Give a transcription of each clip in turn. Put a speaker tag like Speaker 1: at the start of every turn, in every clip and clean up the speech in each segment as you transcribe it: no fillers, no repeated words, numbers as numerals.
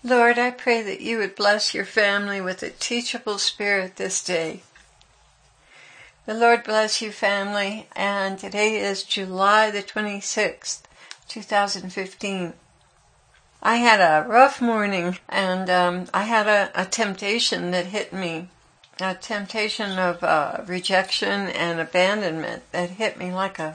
Speaker 1: Lord, I pray that you would bless your family with a teachable spirit this day. The Lord bless you, family, and today is July the 26th, 2015. I had a rough morning, and I had a temptation that hit me, a temptation of rejection and abandonment that hit me like a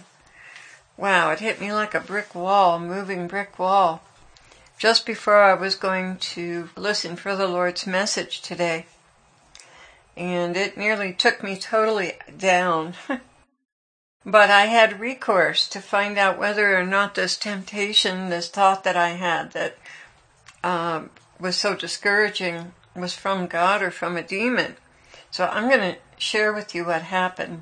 Speaker 1: brick wall, moving brick wall, just before I was going to listen for the Lord's message today. And it nearly took me totally down. But I had recourse to find out whether or not this temptation, this thought that I had that was so discouraging, was from God or from a demon. So I'm going to share with you what happened.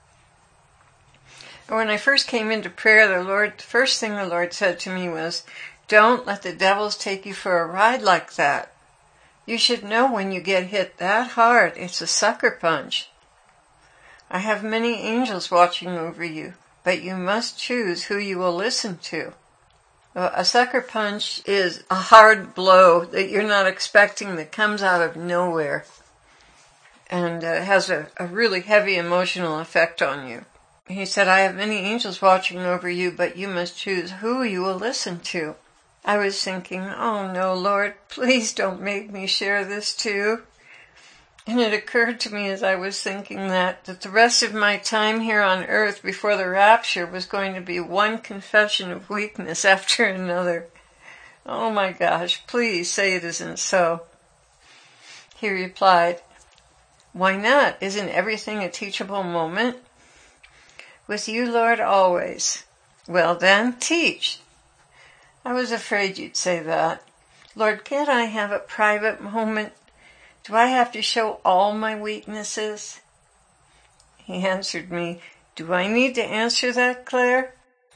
Speaker 1: When I first came into prayer, the first thing the Lord said to me was, "Don't let the devils take you for a ride like that. You should know when you get hit that hard, it's a sucker punch. I have many angels watching over you, but you must choose who you will listen to." A sucker punch is a hard blow that you're not expecting, that comes out of nowhere, and has a really heavy emotional effect on you. He said, "I have many angels watching over you, but you must choose who you will listen to." I was thinking, "Oh no, Lord, please don't make me share this too." And it occurred to me as I was thinking that the rest of my time here on earth before the rapture was going to be one confession of weakness after another. Oh my gosh, please say it isn't so. He replied, "Why not? Isn't everything a teachable moment?" "With you, Lord, always." "Well then, teach." "I was afraid you'd say that. Lord, can't I have a private moment? Do I have to show all my weaknesses?" He answered me, "Do I need to answer that, Claire?"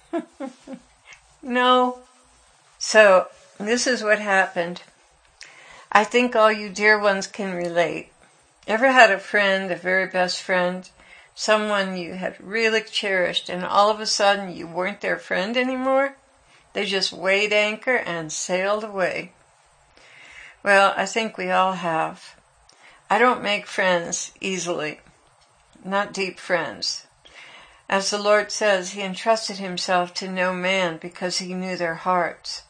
Speaker 1: No. So, this is what happened. I think all you dear ones can relate. Ever had a friend, a very best friend, someone you had really cherished, and all of a sudden you weren't their friend anymore? They just weighed anchor and sailed away. Well, I think we all have. I don't make friends easily, not deep friends. As the Lord says, He entrusted Himself to no man because He knew their hearts.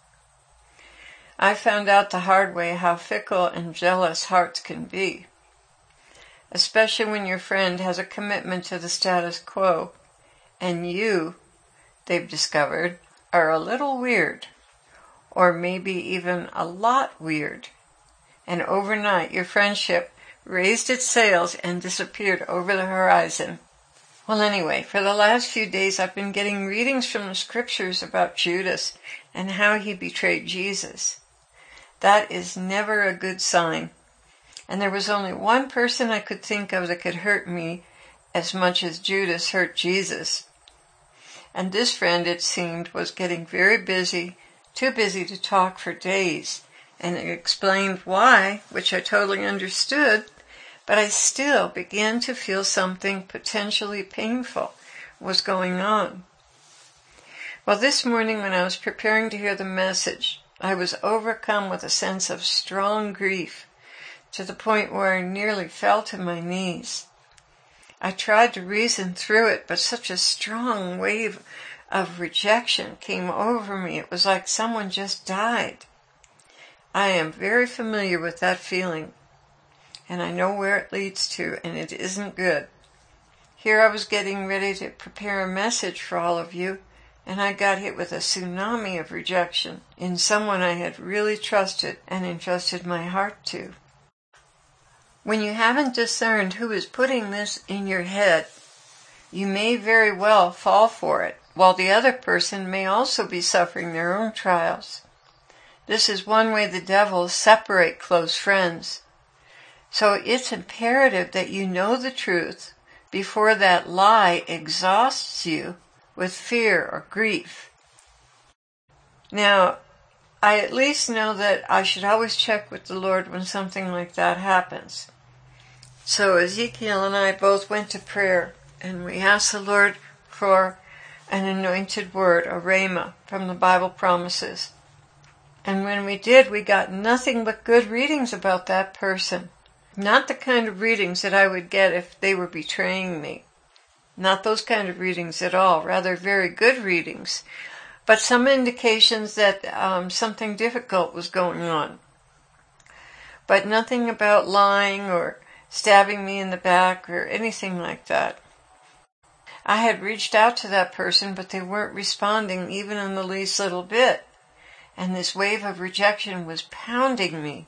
Speaker 1: I found out the hard way how fickle and jealous hearts can be, especially when your friend has a commitment to the status quo, and you, they've discovered, are a little weird, or maybe even a lot weird. And overnight your friendship raised its sails and disappeared over the horizon. Well, anyway, for the last few days I've been getting readings from the scriptures about Judas and how he betrayed Jesus. That is never a good sign. And there was only one person I could think of that could hurt me as much as Judas hurt Jesus. And this friend, it seemed, was getting very busy, too busy to talk for days. And it explained why, which I totally understood, but I still began to feel something potentially painful was going on. Well, this morning when I was preparing to hear the message, I was overcome with a sense of strong grief, to the point where I nearly fell to my knees. I tried to reason through it, but such a strong wave of rejection came over me. It was like someone just died. I am very familiar with that feeling, and I know where it leads to, and it isn't good. Here I was getting ready to prepare a message for all of you, and I got hit with a tsunami of rejection in someone I had really trusted and entrusted my heart to. When you haven't discerned who is putting this in your head, you may very well fall for it, while the other person may also be suffering their own trials. This is one way the devil separates close friends. So it's imperative that you know the truth before that lie exhausts you with fear or grief. Now, I at least know that I should always check with the Lord when something like that happens. So Ezekiel and I both went to prayer, and we asked the Lord for an anointed word, a rhema, from the Bible promises. And when we did, we got nothing but good readings about that person. Not the kind of readings that I would get if they were betraying me. Not those kind of readings at all. Rather, very good readings. But some indications that something difficult was going on. But nothing about lying or stabbing me in the back or anything like that. I had reached out to that person, but they weren't responding even in the least little bit. And this wave of rejection was pounding me.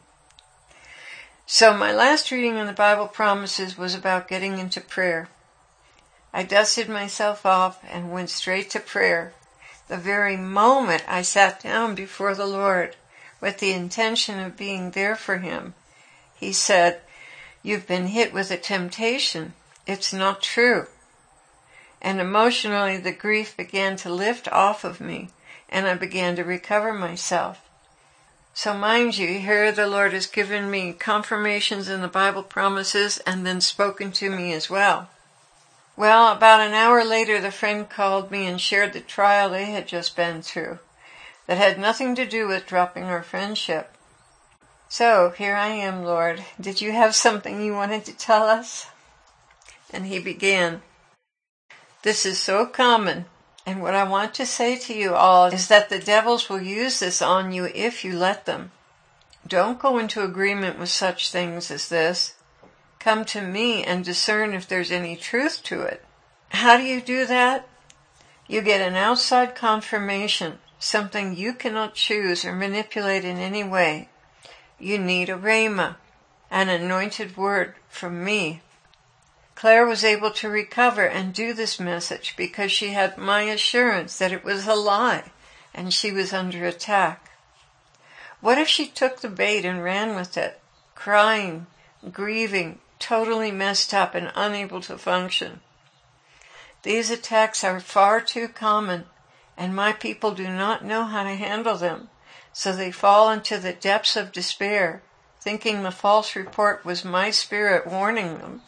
Speaker 1: So my last reading on the Bible Promises was about getting into prayer. I dusted myself off and went straight to prayer. The very moment I sat down before the Lord with the intention of being there for Him, He said, "You've been hit with a temptation. It's not true." And emotionally the grief began to lift off of me, and I began to recover myself. So mind you, here the Lord has given me confirmations in the Bible Promises and then spoken to me as well. Well, about an hour later, the friend called me and shared the trial they had just been through that had nothing to do with dropping our friendship. So, here I am, Lord. Did you have something you wanted to tell us? And he began, "This is so common. And what I want to say to you all is that the devils will use this on you if you let them. Don't go into agreement with such things as this. Come to me and discern if there's any truth to it." How do you do that? You get an outside confirmation, something you cannot choose or manipulate in any way. You need a rhema, an anointed word from me. Claire was able to recover and do this message because she had my assurance that it was a lie and she was under attack. What if she took the bait and ran with it, crying, grieving, totally messed up and unable to function? These attacks are far too common, and my people do not know how to handle them, so they fall into the depths of despair, thinking the false report was my spirit warning them.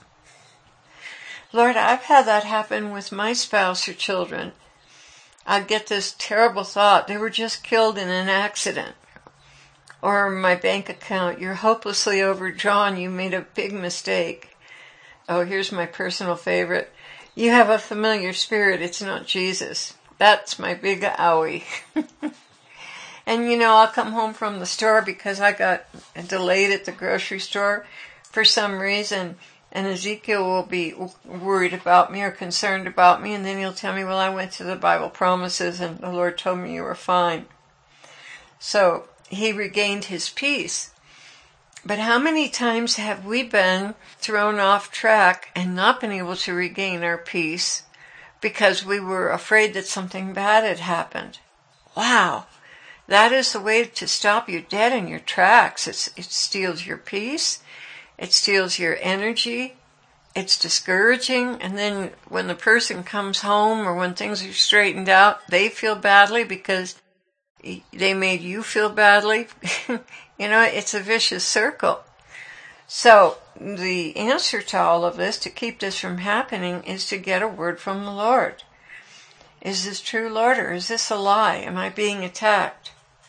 Speaker 1: Lord, I've had that happen with my spouse or children. I'd get this terrible thought, they were just killed in an accident. Or my bank account, you're hopelessly overdrawn, you made a big mistake. Oh, here's my personal favorite. You have a familiar spirit, it's not Jesus. That's my big owie. And I'll come home from the store because I got delayed at the grocery store for some reason. And Ezekiel will be worried about me or concerned about me, and then he'll tell me, well, I went to the Bible Promises and the Lord told me you were fine. So he regained his peace. But how many times have we been thrown off track and not been able to regain our peace because we were afraid that something bad had happened? Wow, that is the way to stop you dead in your tracks. It steals your peace. It steals your energy. It's discouraging. And then when the person comes home or when things are straightened out, they feel badly because they made you feel badly. It's a vicious circle. So the answer to all of this, to keep this from happening, is to get a word from the Lord. Is this true, Lord, or is this a lie? Am I being attacked?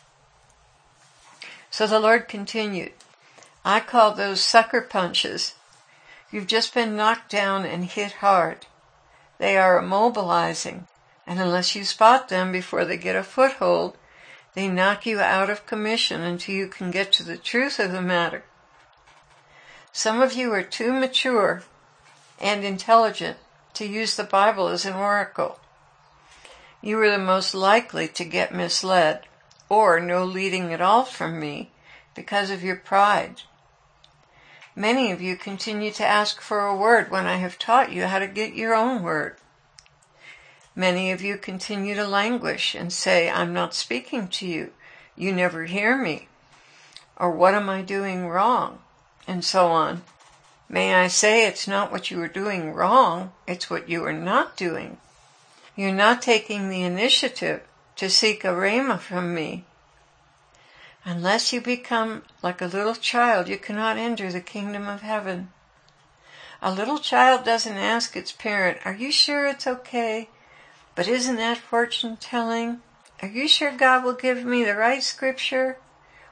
Speaker 1: So the Lord continued, I call those sucker punches. You've just been knocked down and hit hard. They are immobilizing, and unless you spot them before they get a foothold, they knock you out of commission until you can get to the truth of the matter. Some of you are too mature and intelligent to use the Bible as an oracle. You are the most likely to get misled or no leading at all from me because of your pride. Many of you continue to ask for a word when I have taught you how to get your own word. Many of you continue to languish and say, I'm not speaking to you. You never hear me. Or what am I doing wrong? And so on. May I say it's not what you are doing wrong, it's what you are not doing. You're not taking the initiative to seek a rhema from me. Unless you become like a little child, you cannot enter the kingdom of heaven. A little child doesn't ask its parent, are you sure it's okay? But isn't that fortune telling? Are you sure God will give me the right scripture?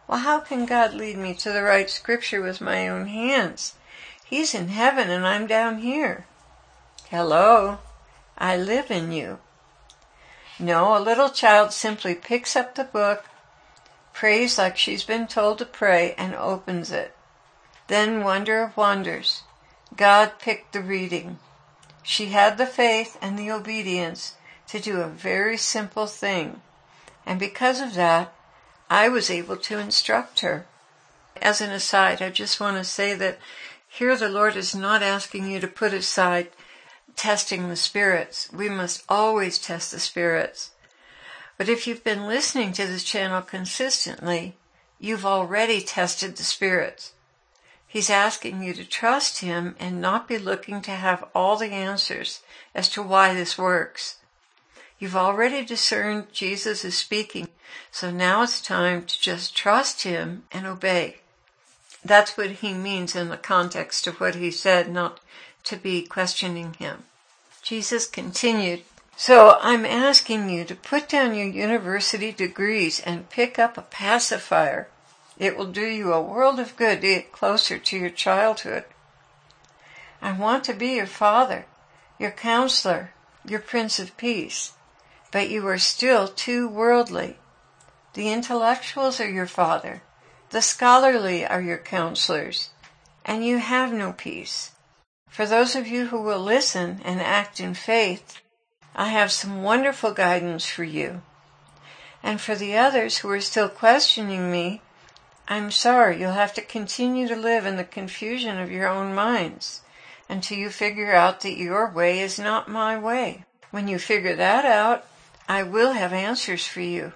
Speaker 1: Well, how can God lead me to the right scripture with my own hands? He's in heaven and I'm down here. Hello, I live in you. No, a little child simply picks up the book, prays like she's been told to pray, and opens it. Then, wonder of wonders, God picked the reading. She had the faith and the obedience to do a very simple thing. And because of that, I was able to instruct her. As an aside, I just want to say that here the Lord is not asking you to put aside testing the spirits. We must always test the spirits. But if you've been listening to this channel consistently, you've already tested the spirits. He's asking you to trust him and not be looking to have all the answers as to why this works. You've already discerned Jesus is speaking, so now it's time to just trust him and obey. That's what he means in the context of what he said, not to be questioning him. Jesus continued, so I'm asking you to put down your university degrees and pick up a pacifier. It will do you a world of good to get closer to your childhood. I want to be your father, your counselor, your Prince of Peace, but you are still too worldly. The intellectuals are your father, the scholarly are your counselors, and you have no peace. For those of you who will listen and act in faith, I have some wonderful guidance for you. And for the others who are still questioning me, I'm sorry, you'll have to continue to live in the confusion of your own minds until you figure out that your way is not my way. When you figure that out, I will have answers for you.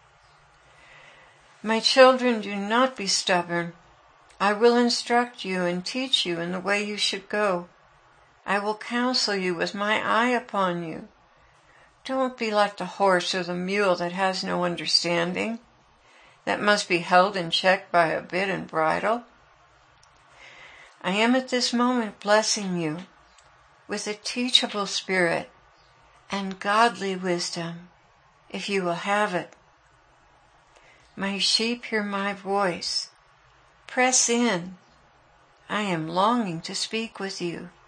Speaker 1: My children, do not be stubborn. I will instruct you and teach you in the way you should go. I will counsel you with my eye upon you. Don't be like the horse or the mule that has no understanding, that must be held in check by a bit and bridle. I am at this moment blessing you with a teachable spirit and godly wisdom, if you will have it. My sheep hear my voice. Press in. I am longing to speak with you.